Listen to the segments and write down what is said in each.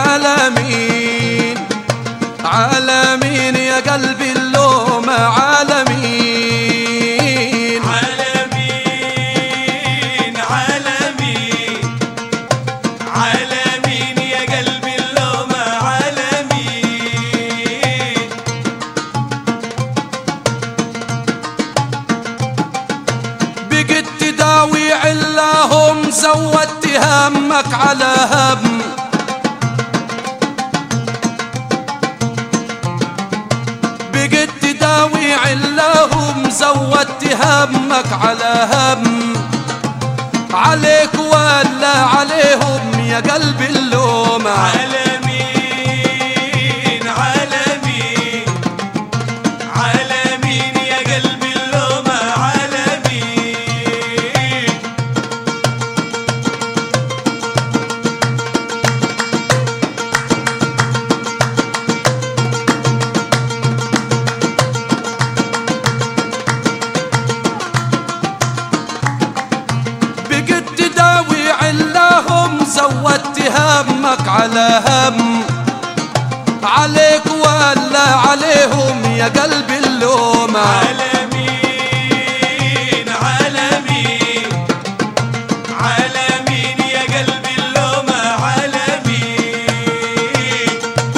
عالمين عالمين يا قلبي اللومة عالمين عالمين عالمين عالمين يا قلبي اللومة عالمين. بقيت تداوي علاهم زودت همك على هم بقيت تداوي علاهم زودت همك على هم عليك ولا عليهم يا قلبي اللومة عالمين عالمين عالمين يا قلبي اللومة عالمين. بقيت تداوي علاهم زودت همك على هم عليك ولا عليهم يا قلبي اللومة عالمين عالمين عالمين يا قلبي اللومة عالمين.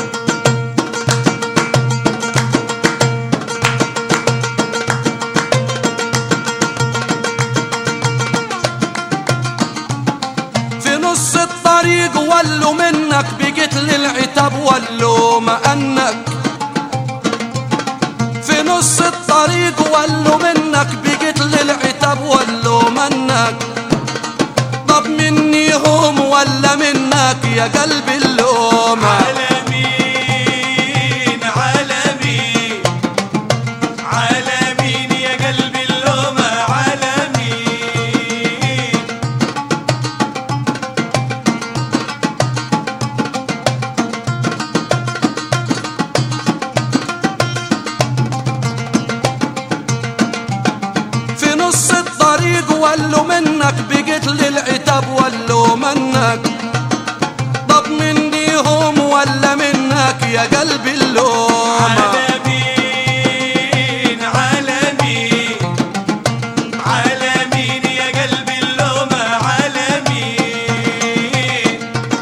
في نص الطريق ولوا منك بقيت للعتاب واللومة أنك في نص الطريق ولوا منك بقيت للعتاب واللومة أنك طب مني هم ولا منك يا قلبي اللومة عالمين عالمين عالمين يا قلبي اللومة عالمين. في نص الطريق ولوا منك بقيت للعتاب واللومة أنك طب مني هم ولا منك يا قلبي اللومة عالمين عالمين عالمين يا قلبي اللومة عالمين.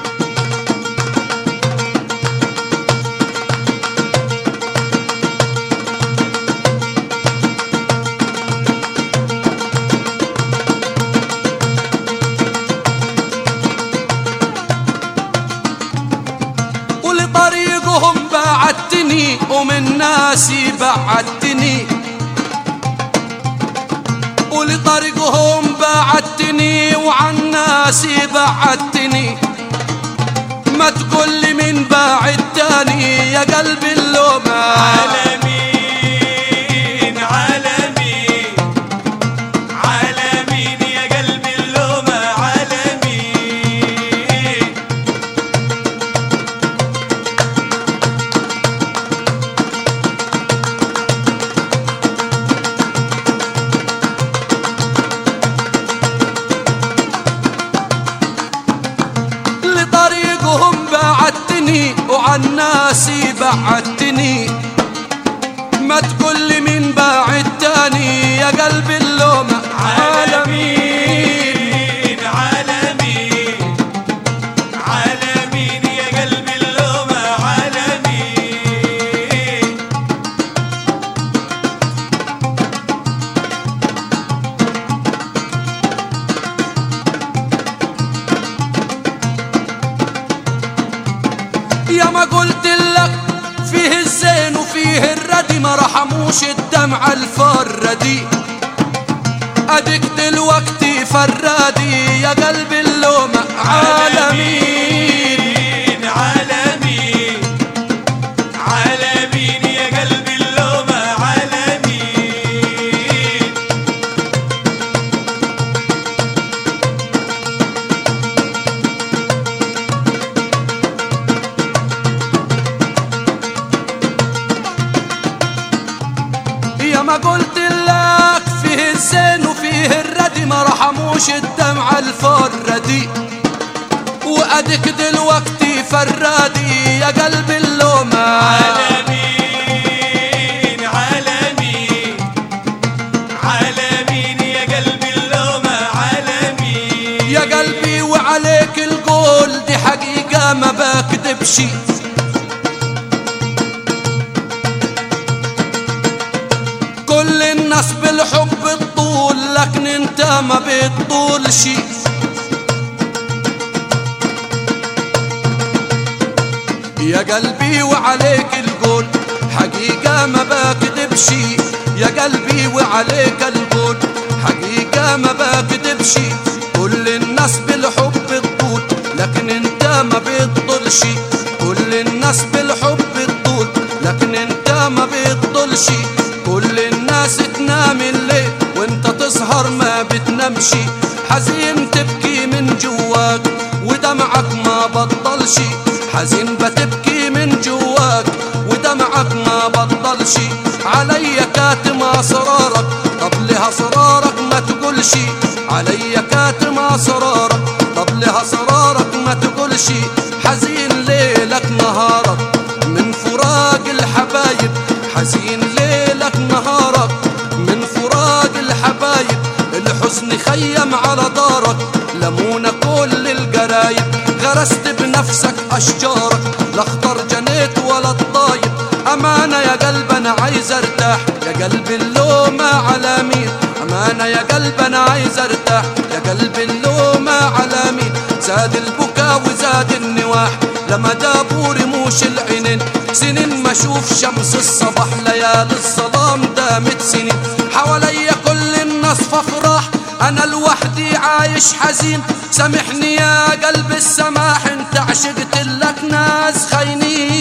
ولطريقهم بعدتني ومن ناسي بعدتني ولطريقهم بعدتني وعن ناسي بعدتني ما تقول لي من بعد تاني يا قلبي اللومة عالمين عالمين عالمين يا قلبي اللومة عالمين. لطريقهم بعدتني وعن ناسي بعدتني ما تقول لي من بعد تاني يا قلبي اللومة عالمين عالمين عالمين يا قلبي اللومة عالمين. يا ما قلت لك فيه الزين وفيه الردي ما رحموش الدمعة الفردي اديك دلوقتي فرادي يا قلبي اللومة عالمين عالمين عالمين يا قلبي اللومة عالمين. يا ما قلت لك فيه الزين وفيه الردي ما رحموش الدمعة الفردي واديك دلوقتي فرادي يا قلب اللومة. على مين على مين على مين يا قلبي اللومة على مين يا قلبي وعليك القول دي حقيقة ما بكدبش. كل الناس بالحب تطول لكن انت ما بتطولش. يا قلبي وعليك القول حقيقة ما بكدبش. يا قلبي وعليك القول حقيقة ما بكدبش. كل الناس بالحب تطول لكن انت ما بتطولش. كل الناس بالحب تطول لكن انت ما بتطولش. كل الناس تنام الليل وانت تسهر ما بتنامش. حزين تبكي من جواك ودمعك ما بطلش. حزين بتبكي من جواك ودمعك ما بطلش. عليا كاتم اسرارك طب لها اسرارك ما تقولش. عليا كاتم اسرارك طب لها اسرارك ما تقولش. حزين ليلك نهارك من فراق الحبايب. حزين ليلك نهارك من فراق الحبايب. الحزن خيم على دارك لمونا كل القرايب. غرست بنفسك اشجارك لا اخضر جنيت ولا الطايب. امانة يا قلب انا عايز ارتاح يا قلب اللومة على مين. امانة يا قلب انا عايز ارتاح يا قلب اللومة على مين. زاد البكا وزاد النواح لما دابوا رموش العينين. سنين ما اشوف شمس الصباح ليالي الظلام دامت سنين. حواليا كل الناس فافراح انا لوحدي عايش حزين. سامحني يا قلب السماح انت عشقت لك ناس خاينين.